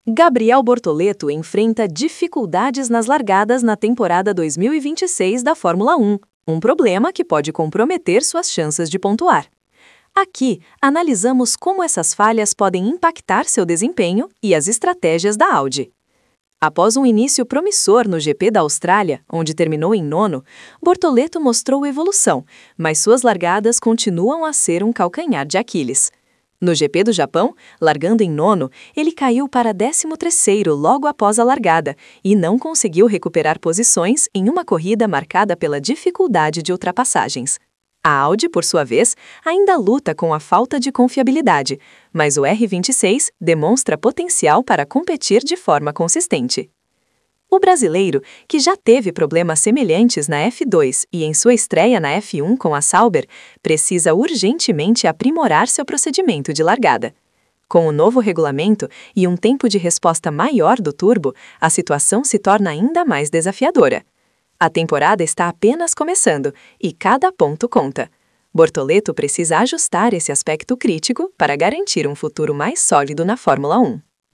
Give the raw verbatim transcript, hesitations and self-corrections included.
Gabriel Bortoleto enfrenta dificuldades nas largadas na temporada dois mil e vinte e seis da Fórmula um, um problema que pode comprometer suas chances de pontuar. Aqui, analisamos como essas falhas podem impactar seu desempenho e as estratégias da Audi. Após um início promissor no G P da Austrália, onde terminou em nono, Bortoleto mostrou evolução, mas suas largadas continuam a ser um calcanhar de Aquiles. No G P do Japão, largando em nono, ele caiu para décimo terceiro logo após a largada e não conseguiu recuperar posições em uma corrida marcada pela dificuldade de ultrapassagens. A Audi, por sua vez, ainda luta com a falta de confiabilidade, mas o R vinte e seis demonstra potencial para competir de forma consistente. O brasileiro, que já teve problemas semelhantes na F dois e em sua estreia na F um com a Sauber, precisa urgentemente aprimorar seu procedimento de largada. Com o novo regulamento e um tempo de resposta maior do turbo, a situação se torna ainda mais desafiadora. A temporada está apenas começando e cada ponto conta. Bortoleto precisa ajustar esse aspecto crítico para garantir um futuro mais sólido na Fórmula um.